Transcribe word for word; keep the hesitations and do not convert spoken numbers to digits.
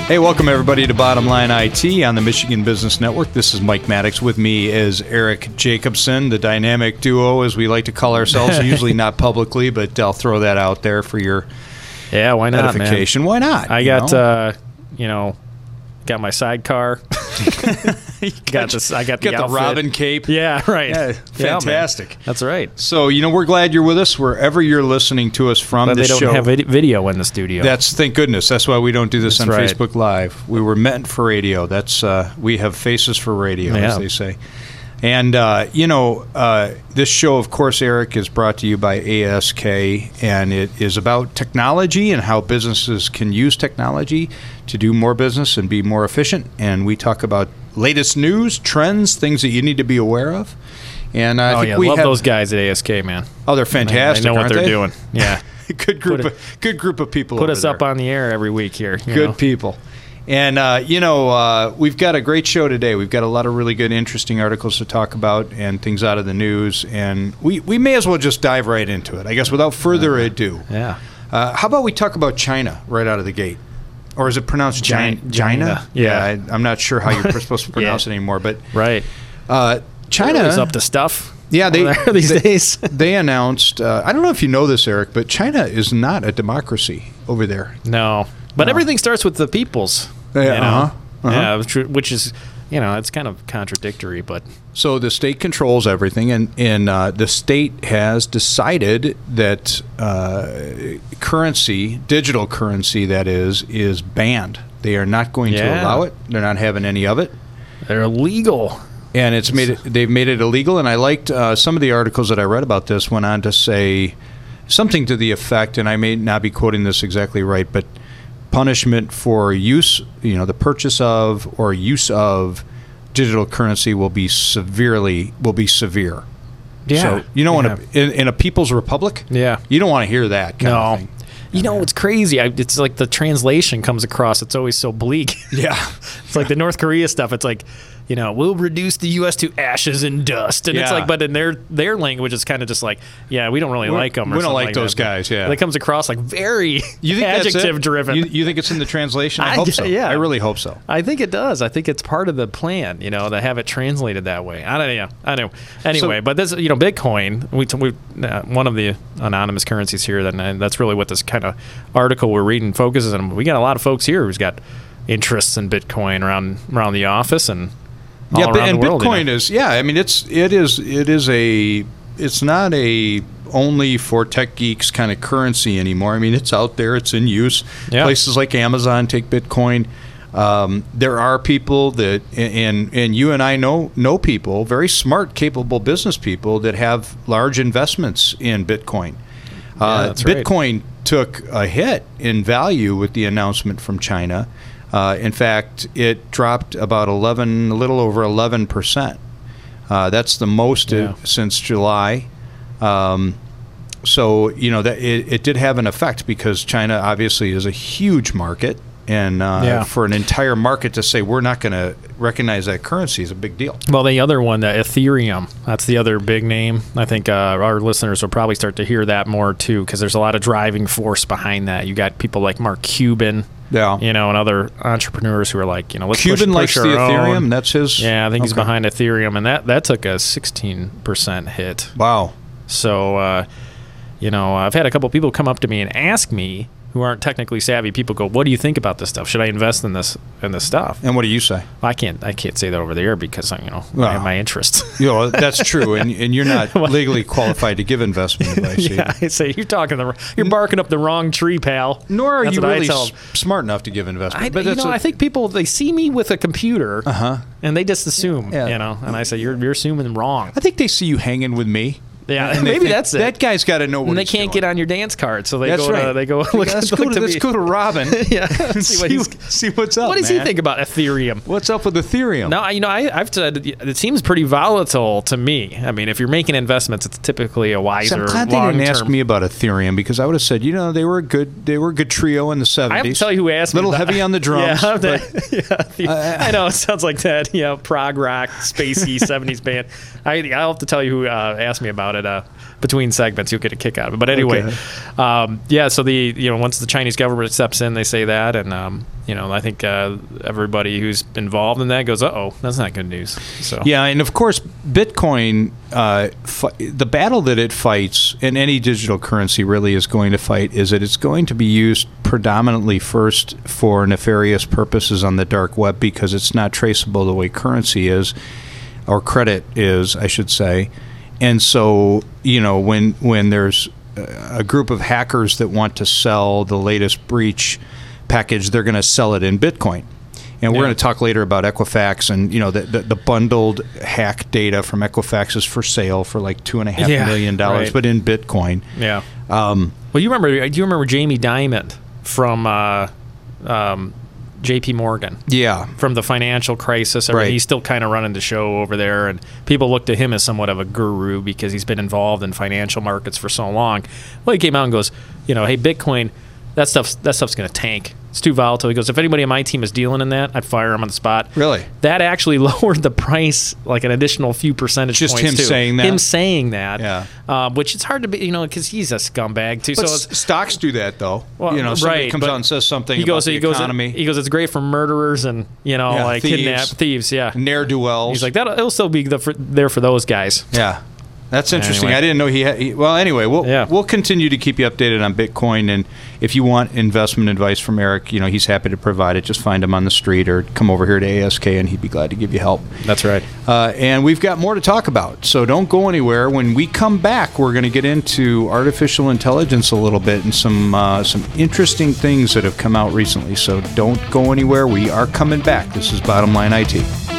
Hey, welcome everybody to Bottom Line I T on the Michigan Business Network. This is Mike Maddox. With me is Eric Jacobson, the dynamic duo, as we like to call ourselves. Usually not publicly, but I'll throw that out there for your yeah, why not, edification. Man? Why not? I you got, know? uh, you know, got my sidecar. got this. I got the, got the Robin cape. Yeah, right. Yeah, fantastic. Yeah, That's right. So, you know, we're glad you're with us wherever you're listening to us from. But this they don't show. have vid- video in the studio. That's thank goodness. That's why we don't do this That's on right. Facebook Live. We were meant for radio. That's uh, we have faces for radio, Yeah. as they say. And uh, you know, uh, this show, of course, Eric, is brought to you by A S K, and it is about technology and how businesses can use technology to do more business and be more efficient. And we talk about latest news, trends, things that you need to be aware of. And I oh think yeah, we love have, those guys at A S K, man. Oh, they're fantastic. I know what aren't they're they? doing. Yeah, good group. Put Of, good group of people. put over us there. up on the air every week here. you Good know. people. And, uh, you know, uh, we've got a great show today. We've got a lot of really good, interesting articles to talk about and things out of the news. And we, we may as well just dive right into it, I guess, without further ado. Yeah. Uh, how about we talk about China right out of the gate? Or is it pronounced China? China. China? Yeah. I, I'm not sure how you're supposed to pronounce Yeah. it anymore. But Right. uh, China is up to stuff. Yeah, they over there these they, days. they announced, uh, I don't know if you know this, Eric, but China is not a democracy over there. No, but No. everything starts with the peoples. Yeah, you know? uh-huh, uh-huh. Yeah, which- which is, you know, it's kind of contradictory, but So the state controls everything, and, and uh, the state has decided that uh, currency, digital currency that is, is banned. They are not going to Yeah. allow it. They're not having any of it. they're illegal. And it's made it, they've made it illegal. And I liked uh, some of the articles that I read about this went on to say something to the effect, and I may not be quoting this exactly right, but punishment for use, you know, the purchase of or use of digital currency will be severely will be severe. Yeah. So you know, Yeah. in, a, in in a people's republic, Yeah. you don't want to hear that kind No. of thing. You know, it's crazy. I, it's like the translation comes across. It's always so bleak. Yeah. It's like the North Korea stuff. It's like, you know, we'll reduce the U S to ashes and dust. And it's Yeah. like, but in their their language, it's kind of just like, yeah, we don't really We- like them. we don't like those guys, yeah. It comes across like very You think that's it? adjective driven. You, you think it's in the translation? I, I hope g- so. yeah. I really hope so. I think it does. I think it's part of the plan, you know, to have it translated that way. I don't know. I know. Anyway, So- but this, you know, Bitcoin, we, we uh, one of the anonymous currencies here, that, and that's really what this kind of article we're reading focuses on. We got a lot of folks here who's got interests in Bitcoin around around the office and all yeah, but- around and the world. you Bitcoin know. is yeah. I mean, it's it is it is a it's not a only for tech geeks kind of currency anymore. I mean, it's out there. It's in use. Yeah. Places like Amazon take Bitcoin. Um, there are people that and and you and I know know people, very smart, capable business people that have large investments in Bitcoin. Uh, that's right. Bitcoin took a hit in value with the announcement from China. Uh, in fact, it dropped about eleven, a little over eleven percent. Uh, that's the most Yeah. uh, since July. Um, so you know that it, it did have an effect because China obviously is a huge market, and uh, Yeah. for an entire market to say we're not going to recognize that currency is a big deal. Well, the other one, the Ethereum, that's the other big name. I think uh, our listeners will probably start to hear that more too, because there's a lot of driving force behind that. You got people like Mark Cuban, Yeah, you know, and other entrepreneurs who are like, you know, let's Cuban push, likes push the our Ethereum. own. That's his. Yeah, I think he's Okay. behind Ethereum, and that that took a sixteen percent hit. Wow. So, uh, you know, I've had a couple people come up to me and ask me, who aren't technically savvy. People go, "What do you think about this stuff? Should I invest in this in this stuff?" And what do you say? I can't I can't say that over the air because you know I Well. have my interests. You know, that's true, and and you're not legally qualified to give investment advice. Yeah, either. I say you're talking the you're barking up the wrong tree, pal. Nor are That's you what I really tell s- 'em. smart enough to give investment. I, but you that's know, a- I think people they see me with a computer, Uh-huh. and they just assume, Yeah. you know. And I say you're you're assuming wrong. I think they see you hanging with me. Yeah, and they maybe think, that's it. That guy's got to know what And they he's can't doing. get on your dance card, so they That's go. right. To, they go. Look, let's, look go to, to let's me. go to Robin. Yeah, and see what see, he's- see what's up. What does man. he think about Ethereum? What's up with Ethereum? No, you know, I, I've said it seems pretty volatile to me. I mean, if you're making investments, it's typically a So wiser, I'm glad they didn't ask long-term. me about Ethereum because I would have said, you know, they were a good, they were a good trio in the seventies. I have to tell you who asked me. Little about- heavy on the drums. Yeah, but- that- yeah, the- I know it sounds like that. You know, prog rock, spacey seventies band. I, I'll have to tell you who uh, asked me about it. Uh, between segments, you'll get a kick out of it. But anyway, Okay. um, yeah. So the you know once the Chinese government steps in, they say that, and um, you know, I think uh, everybody who's involved in that goes, uh-oh, that's not good news. So yeah, and of course, Bitcoin, uh, fi- the battle that it fights, and any digital currency really is going to fight, is that it's going to be used predominantly first for nefarious purposes on the dark web because it's not traceable the way currency is, or credit is, I should say. And so, you know, when when there's a group of hackers that want to sell the latest breach package, they're going to sell it in Bitcoin. And we're Yeah. going to talk later about Equifax, and you know the, the the bundled hack data from Equifax is for sale for like two and a half Yeah, million dollars, right. but in Bitcoin. yeah. Um, Well, you remember? Do you remember Jamie Dimon from uh, um, J P Morgan? yeah, From the financial crisis, I mean, Right. he's still kind of running the show over there, and people look to him as somewhat of a guru because he's been involved in financial markets for so long. Well, he came out and goes, you know, hey, Bitcoin, that stuff's that stuff's going to tank. It's too volatile. He goes, if anybody on my team is dealing in that, I'd fire him on the spot. Really? That actually lowered the price like an additional few percentage Just points him too. saying that? Him saying that. Yeah. Uh, which it's hard to be, you know, because he's a scumbag too. but so s- it's, stocks do that though. Well, you know, somebody right, comes but out and says something he about goes, the he goes, economy. he goes, it's great for murderers and you know, Yeah, like thieves. kidnap thieves. Yeah. Ne'er-do-wells. He's like that. It'll still be the, for, there for those guys. Yeah, that's interesting. Anyway. I didn't know he had. He, well, anyway, we'll Yeah. we'll continue to keep you updated on Bitcoin, and if you want investment advice from Eric, you know he's happy to provide it. Just find him on the street or come over here to A S K, and he'd be glad to give you help. That's right. Uh, and we've got more to talk about, so don't go anywhere. When we come back, we're going to get into artificial intelligence a little bit and some uh, some interesting things that have come out recently. So don't go anywhere. We are coming back. This is Bottom Line I T.